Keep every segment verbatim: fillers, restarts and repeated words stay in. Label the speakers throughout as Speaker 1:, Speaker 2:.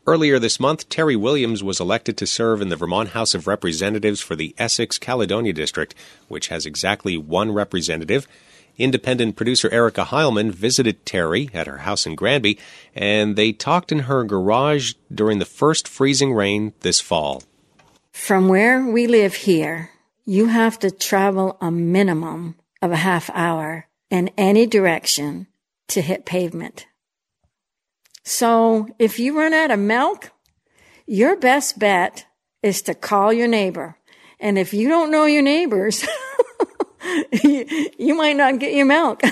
Speaker 1: Earlier this month, Terry Williams was elected to serve in the Vermont House of Representatives for the Essex-Caledonia District, which has exactly one representative. Independent producer Erica Heilman visited Terry at her house in Granby, and they talked in her garage during the first freezing rain this fall.
Speaker 2: From where we live here, you have to travel a minimum of a half hour in any direction to hit pavement. So if you run out of milk, your best bet is to call your neighbor. And if you don't know your neighbors, you, you might not get your milk.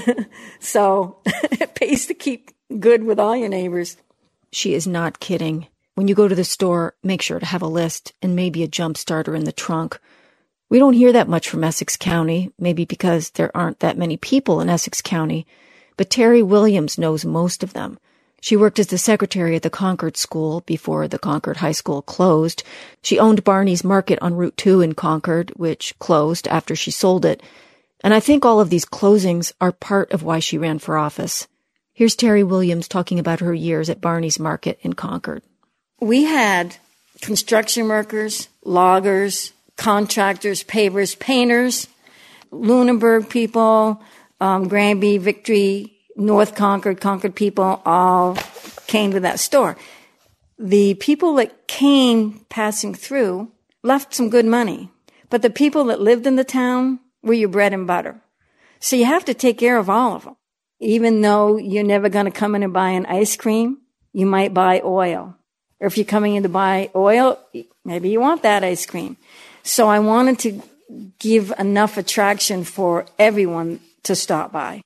Speaker 2: So it pays to keep good with all your neighbors.
Speaker 3: She is not kidding. When you go to the store, make sure to have a list and maybe a jump starter in the trunk. We don't hear that much from Essex County, maybe because there aren't that many people in Essex County. But Terry Williams knows most of them. She worked as the secretary at the Concord School before the Concord High School closed. She owned Barney's Market on Route two in Concord, which closed after she sold it. And I think all of these closings are part of why she ran for office. Here's Terry Williams talking about her years at Barney's Market in Concord.
Speaker 2: We had construction workers, loggers, contractors, pavers, painters, Lunenburg people, um, Granby, Victory, North Concord, Concord people all came to that store. The people that came passing through left some good money, but the people that lived in the town were your bread and butter. So you have to take care of all of them. Even though you're never going to come in and buy an ice cream, you might buy oil. Or if you're coming in to buy oil, maybe you want that ice cream. So I wanted to give enough attraction for everyone to stop by.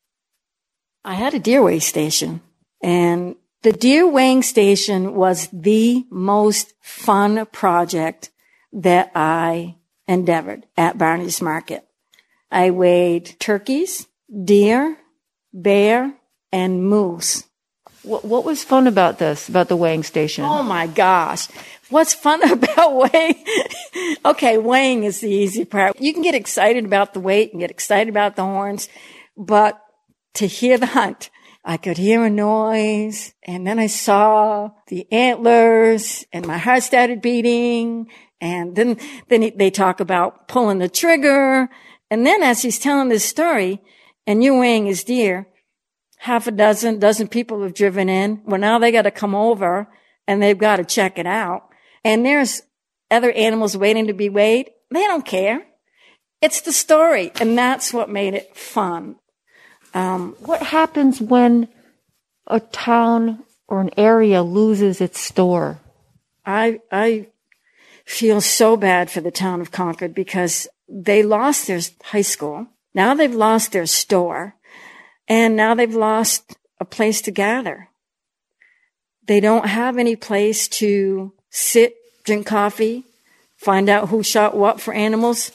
Speaker 2: I had a deer weigh station, and the deer weighing station was the most fun project that I endeavored at Barney's Market. I weighed turkeys, deer, bear, and moose.
Speaker 3: What, what was fun about this, about the weighing station?
Speaker 2: Oh, my gosh. What's fun about weighing? Okay, weighing is the easy part. You can get excited about the weight and get excited about the horns, but to hear the hunt, I could hear a noise, and then I saw the antlers, and my heart started beating, and then then they talk about pulling the trigger, and then as he's telling this story, and you're weighing his deer, half a dozen, dozen people have driven in. Well, now they got to come over, and they've got to check it out, and there's other animals waiting to be weighed. They don't care. It's the story, and that's what made it fun.
Speaker 3: Um, what happens when a town or an area loses its store?
Speaker 2: I I feel so bad for the town of Concord because they lost their high school. Now they've lost their store. And now they've lost a place to gather. They don't have any place to sit, drink coffee, find out who shot what for animals.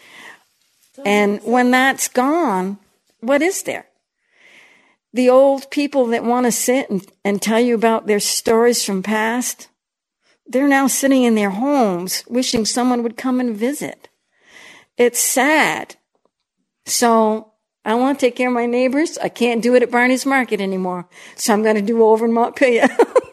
Speaker 2: And when that's gone, what is there? The old people that want to sit and, and tell you about their stories from past, they're now sitting in their homes wishing someone would come and visit. It's sad. So I want to take care of my neighbors. I can't do it at Barney's Market anymore. So I'm going to do it over in Montpelier.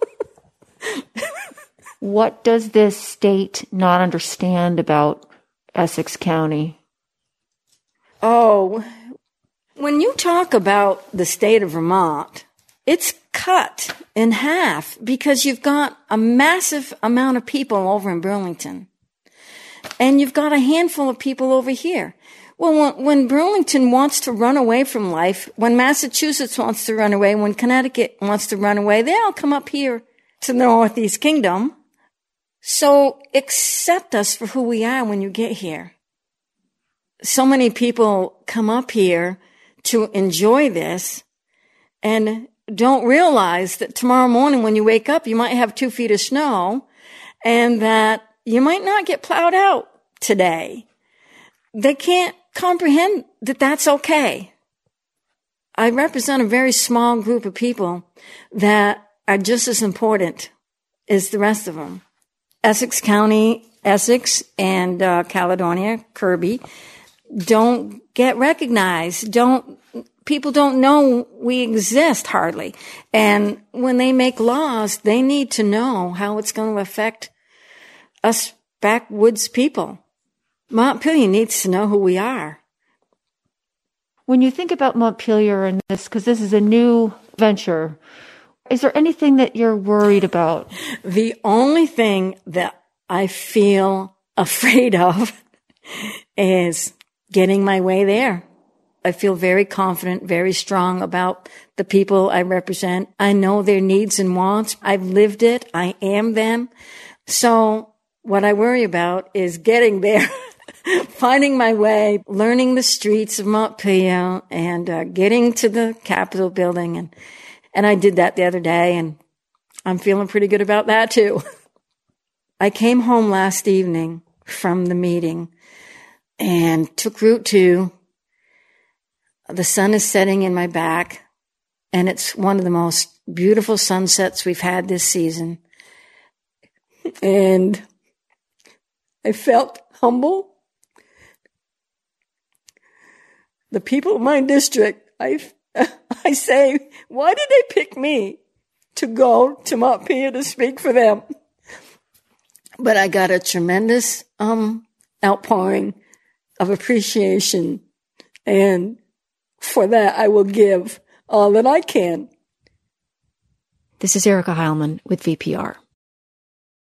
Speaker 3: What does this state not understand about Essex County?
Speaker 2: Oh, when you talk about the state of Vermont, it's cut in half because you've got a massive amount of people over in Burlington. And you've got a handful of people over here. Well, when, when Burlington wants to run away from life, when Massachusetts wants to run away, when Connecticut wants to run away, they all come up here to the Northeast Kingdom. So accept us for who we are when you get here. So many people come up here to enjoy this and don't realize that tomorrow morning when you wake up, you might have two feet of snow and that you might not get plowed out today. They can't comprehend that that's okay. I represent a very small group of people that are just as important as the rest of them. Essex County, Essex and uh, Caledonia, Kirby, don't get recognized. Don't, people don't know we exist hardly. And when they make laws, they need to know how it's going to affect us backwoods people. Montpelier needs to know who we are.
Speaker 3: When you think about Montpelier and this, because this is a new venture, is there anything that you're worried about?
Speaker 2: The only thing that I feel afraid of is getting my way there. I feel very confident, very strong about the people I represent. I know their needs and wants. I've lived it. I am them. So what I worry about is getting there, finding my way, learning the streets of Montpelier, and uh, getting to the Capitol building. And, and I did that the other day, and I'm feeling pretty good about that too. I came home last evening from the meeting and took Route two. The sun is setting in my back, and it's one of the most beautiful sunsets we've had this season. And I felt humble. The people of my district, I, I say, why did they pick me to go to Montpelier to speak for them? But I got a tremendous um, outpouring of appreciation, and for that I will give all that I can.
Speaker 3: This is Erica Heilman with V P R.